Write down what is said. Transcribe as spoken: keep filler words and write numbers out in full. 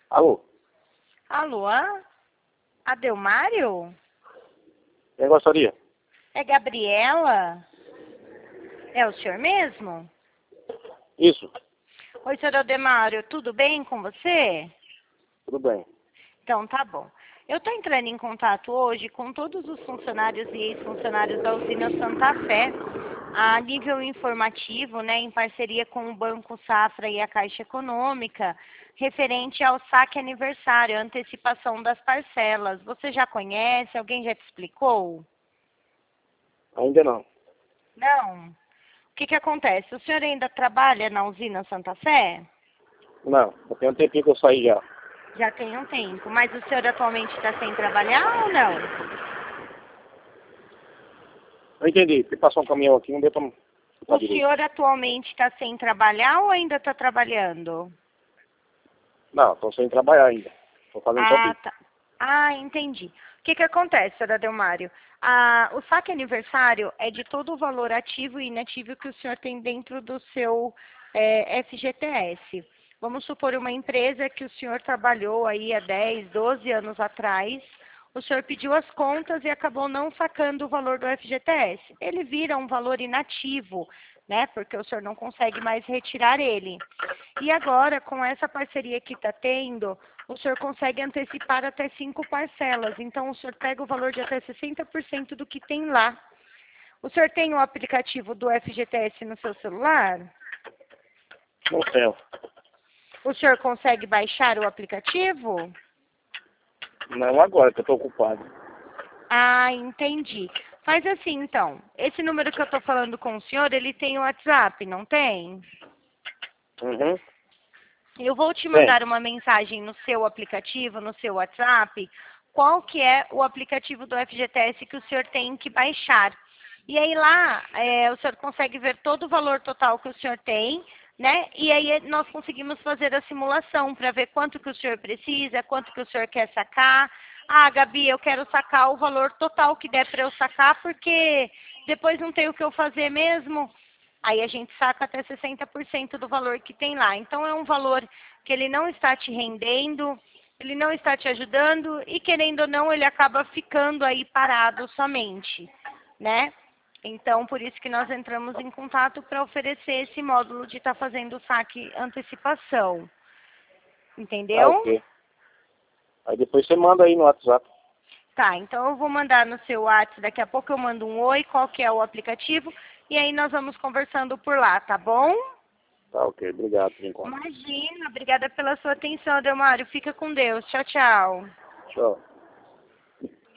Alô? Alô? Adelmário? Quem gostaria? É Gabriela? É o senhor mesmo? Isso, Oi, senhor Adelmário, tudo bem com você? tudo bem. Então, tá bom. Eu estou entrando em contato hoje com todos os funcionários e ex-funcionários da usina Santa Fé, a nível informativo, né, em parceria com o Banco Safra e a Caixa Econômica, referente ao saque aniversário, a antecipação das parcelas. Você já conhece? Alguém já te explicou? Ainda não. Não? O que que acontece? O senhor ainda trabalha na usina Santa Fé? Não, eu tenho um tempinho que eu saí já. Já tem um tempo, mas o senhor atualmente está sem trabalhar ou não? Não entendi, porque passou um caminhão aqui, não deu pra escutar O direito. senhor atualmente está sem trabalhar ou ainda está trabalhando? Não, estou sem trabalhar ainda. Estou fazendo só Ah, bico. tá. Ah, entendi. O que que acontece, senhor Adelmário? Ah, o saque aniversário é de todo o valor ativo e inativo que o senhor tem dentro do seu eh, F G T S. Vamos supor uma empresa que o senhor trabalhou aí há dez, doze anos atrás, o senhor pediu as contas e acabou não sacando o valor do F G T S. Ele vira um valor inativo, né? Porque o senhor não consegue mais retirar ele. E agora, com essa parceria que está tendo, o senhor consegue antecipar até cinco parcelas. Então, o senhor pega o valor de até sessenta por cento do que tem lá. O senhor tem o aplicativo do F G T S no seu celular? Não tenho. O senhor consegue baixar o aplicativo? Não agora, que eu estou ocupado. Ah, entendi. Faz assim, então. Esse número que eu estou falando com o senhor, ele tem o WhatsApp, não tem? Uhum. Eu vou te Tem. mandar uma mensagem no seu aplicativo, no seu WhatsApp, qual que é o aplicativo do F G T S que o senhor tem que baixar. E aí lá, é, o senhor consegue ver todo o valor total que o senhor tem, né? E aí nós conseguimos fazer a simulação para ver quanto que o senhor precisa, quanto que o senhor quer sacar. Ah, Gabi, eu quero sacar o valor total que der para eu sacar, porque depois não tem o que eu fazer mesmo. Aí a gente saca até sessenta por cento do valor que tem lá. Então é um valor que ele não está te rendendo, ele não está te ajudando e querendo ou não ele acaba ficando aí parado somente, né? Então por isso que nós entramos em contato para oferecer esse módulo de estar fazendo o saque antecipação. Tá, Entendeu? ok. Aí depois você manda aí no WhatsApp. Tá, então eu vou mandar no seu WhatsApp, daqui a pouco eu mando um oi, qual que é o aplicativo, e aí nós vamos conversando por lá, tá bom? Tá, ok. Obrigado por enquanto. Imagina, obrigada pela sua atenção, Adelmário. Fica com Deus. Tchau, tchau. Tchau.